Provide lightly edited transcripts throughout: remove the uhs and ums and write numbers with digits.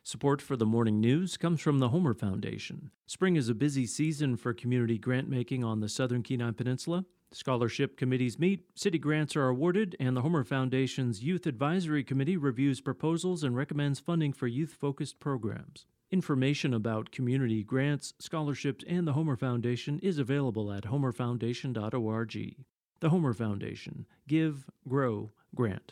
Support for the morning news comes from the Homer Foundation. Spring is a busy season for community grant making on the Southern Kenai Peninsula. Scholarship committees meet, city grants are awarded, and the Homer Foundation's Youth Advisory Committee reviews proposals and recommends funding for youth-focused programs. Information about community grants, scholarships, and the Homer Foundation is available at homerfoundation.org. The Homer Foundation. Give, grow, grant.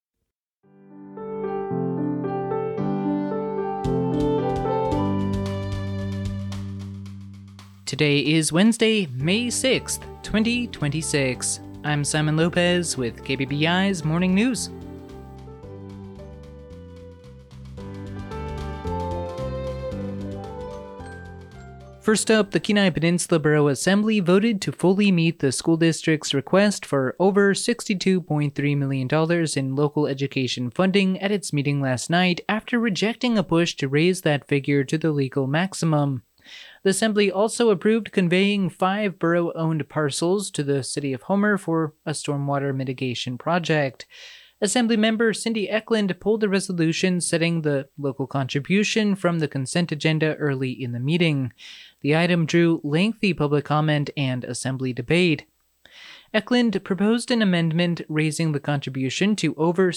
Today is Wednesday, May 6th, 2026. I'm Simon Lopez with KBBI's Morning News. First up, the Kenai Peninsula Borough Assembly voted to fully meet the school district's request for over $62.3 million in local education funding at its meeting last night after rejecting a push to raise that figure to the legal maximum. The Assembly also approved conveying 5 borough-owned parcels to the City of Homer for a stormwater mitigation project. Assemblymember Cindy Eklund pulled a resolution setting the local contribution from the consent agenda early in the meeting. The item drew lengthy public comment and Assembly debate. Eklund proposed an amendment raising the contribution to over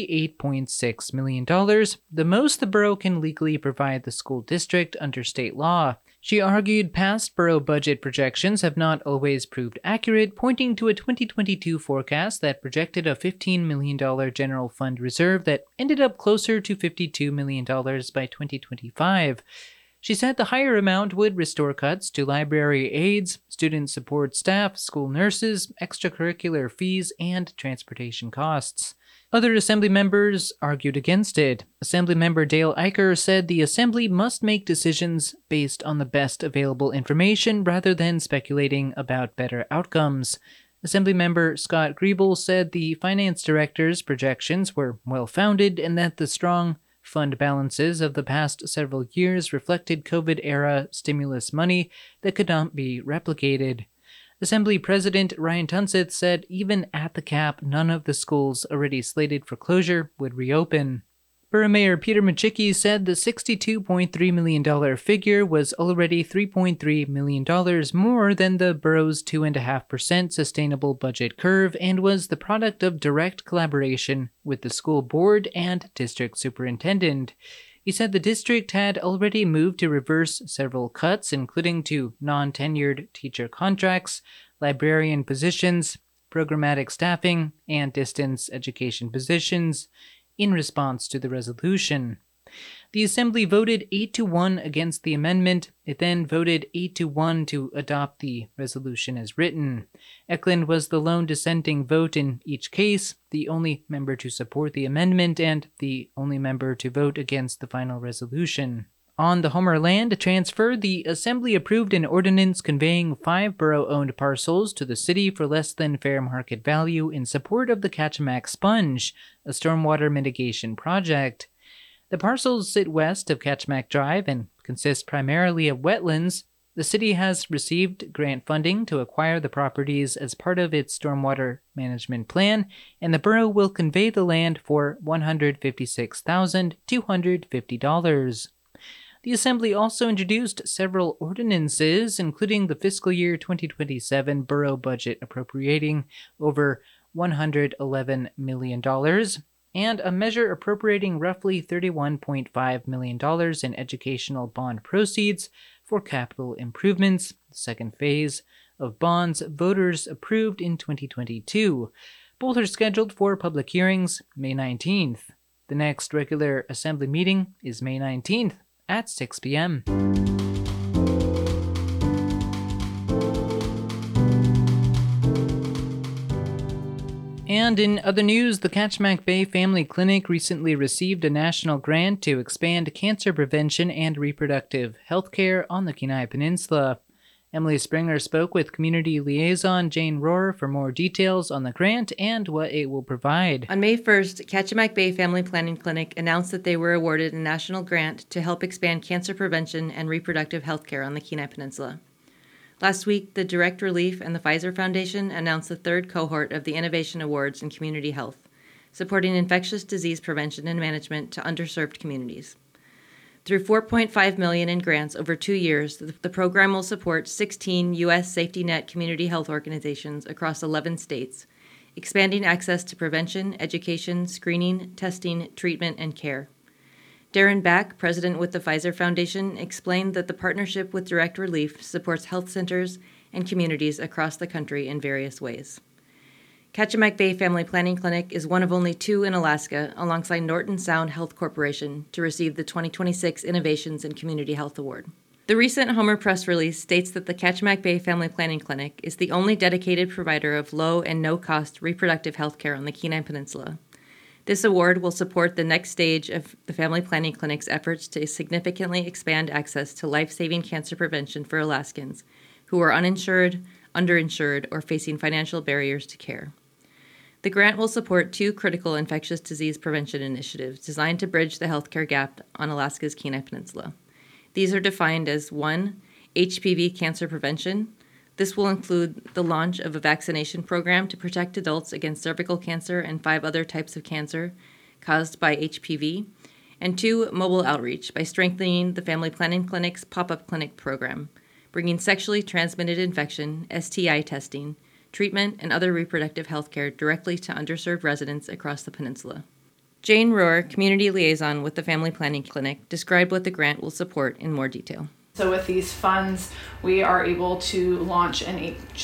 $68.6 million, the most the borough can legally provide the school district under state law. She argued past borough budget projections have not always proved accurate, pointing to a 2022 forecast that projected a $15 million general fund reserve that ended up closer to $52 million by 2025. She said the higher amount would restore cuts to library aides, student support staff, school nurses, extracurricular fees, and transportation costs. Other Assembly members argued against it. Assemblymember Dale Eicher said the Assembly must make decisions based on the best available information rather than speculating about better outcomes. Assemblymember Scott Griebel said the finance director's projections were well-founded and that the strong fund balances of the past several years reflected COVID-era stimulus money that could not be replicated. Assembly President Ryan Tunseth said even at the cap, none of the schools already slated for closure would reopen. Borough Mayor Peter Machicki said the $62.3 million figure was already $3.3 million more than the borough's 2.5% sustainable budget curve and was the product of direct collaboration with the school board and district superintendent. He said the district had already moved to reverse several cuts, including to non-tenured teacher contracts, librarian positions, programmatic staffing, and distance education positions, in response to the resolution. The Assembly voted 8-1 against the amendment. It then voted 8-1 to adopt the resolution as written. Eklund was the lone dissenting vote in each case, the only member to support the amendment, and the only member to vote against the final resolution. On the Homer land transfer, the Assembly approved an ordinance conveying 5 borough-owned parcels to the city for less than fair market value in support of the Kachemak Sponge, a stormwater mitigation project. The parcels sit west of Kachemak Drive and consist primarily of wetlands. The city has received grant funding to acquire the properties as part of its stormwater management plan, and the borough will convey the land for $156,250. The Assembly also introduced several ordinances, including the fiscal year 2027 borough budget appropriating over $111 million, and a measure appropriating roughly $31.5 million in educational bond proceeds for capital improvements, the second phase of bonds voters approved in 2022. Both are scheduled for public hearings May 19th. The next regular Assembly meeting is May 19th. At 6 p.m. And in other news, the Kachemak Bay Family Clinic recently received a national grant to expand cancer prevention and reproductive health care on the Kenai Peninsula. Emily Springer spoke with Community Liaison Jane Rohr for more details on the grant and what it will provide. On May 1st, Kachemak Bay Family Planning Clinic announced that they were awarded a national grant to help expand cancer prevention and reproductive health care on the Kenai Peninsula. Last week, the Direct Relief and the Pfizer Foundation announced the third cohort of the Innovation Awards in Community Health, supporting infectious disease prevention and management to underserved communities. Through $4.5 million in grants over 2 years, the program will support 16 U.S. Safety Net community health organizations across 11 states, expanding access to prevention, education, screening, testing, treatment, and care. Darren Back, president with the Pfizer Foundation, explained that the partnership with Direct Relief supports health centers and communities across the country in various ways. Kachemak Bay Family Planning Clinic is one of only 2 in Alaska, alongside Norton Sound Health Corporation, to receive the 2026 Innovations in Community Health Award. The recent Homer press release states that the Kachemak Bay Family Planning Clinic is the only dedicated provider of low and no-cost reproductive health care on the Kenai Peninsula. This award will support the next stage of the Family Planning Clinic's efforts to significantly expand access to life-saving cancer prevention for Alaskans who are uninsured, underinsured, or facing financial barriers to care. The grant will support 2 critical infectious disease prevention initiatives designed to bridge the healthcare gap on Alaska's Kenai Peninsula. These are defined as 1. HPV cancer prevention. This will include the launch of a vaccination program to protect adults against cervical cancer and 5 other types of cancer caused by HPV. And 2. Mobile outreach by strengthening the Family Planning Clinic's pop-up clinic program, bringing sexually transmitted infection, STI testing, treatment, and other reproductive health care directly to underserved residents across the peninsula. Jane Rohr, Community Liaison with the Family Planning Clinic, described what the grant will support in more detail. So with these funds, we are able to launch an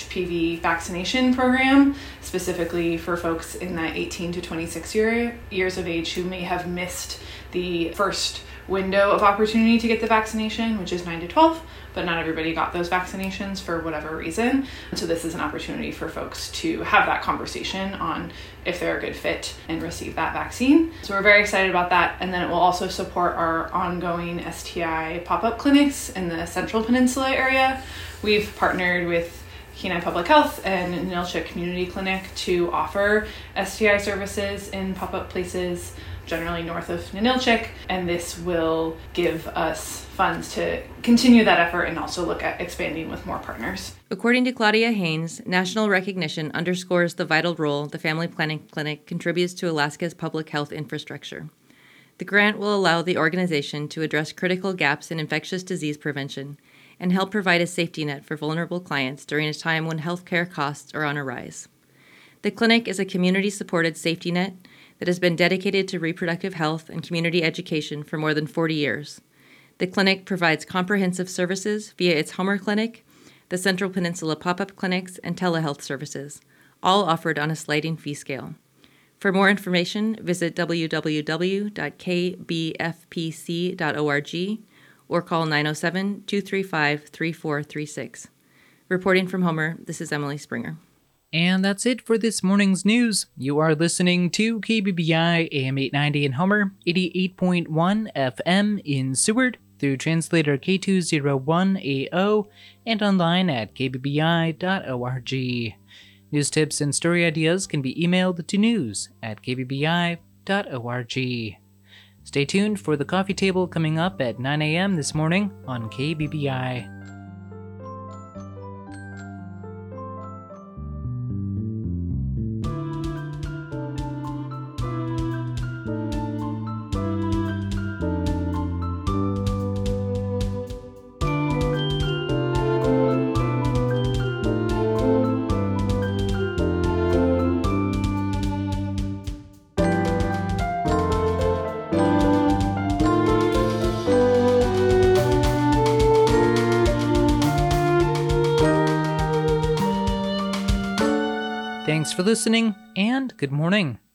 HPV vaccination program, specifically for folks in that 18 to 26 years of age who may have missed the first window of opportunity to get the vaccination, which is 9 to 12, but not everybody got those vaccinations for whatever reason. So this is an opportunity for folks to have that conversation on if they're a good fit and receive that vaccine. So we're very excited about that. And then it will also support our ongoing STI pop-up clinics in the Central Peninsula area. We've partnered with Kenai Public Health and Ninilchik Community Clinic to offer STI services in pop-up places generally north of Ninilchik, and this will give us funds to continue that effort and also look at expanding with more partners. According to Claudia Haynes, national recognition underscores the vital role the Family Planning Clinic contributes to Alaska's public health infrastructure. The grant will allow the organization to address critical gaps in infectious disease prevention and help provide a safety net for vulnerable clients during a time when healthcare costs are on a rise. The clinic is a community-supported safety net that has been dedicated to reproductive health and community education for more than 40 years. The clinic provides comprehensive services via its Homer Clinic, the Central Peninsula pop-up clinics, and telehealth services, all offered on a sliding fee scale. For more information, visit www.kbfpc.org or call 907-235-3436. Reporting from Homer, this is Emily Springer. And that's it for this morning's news. You are listening to KBBI AM 890 in Homer, 88.1 FM in Seward, through translator K201AO, and online at kbbi.org. News tips and story ideas can be emailed to news@kbbi.org. Stay tuned for the coffee table coming up at 9 a.m. this morning on KBBI. Thanks for listening, and good morning.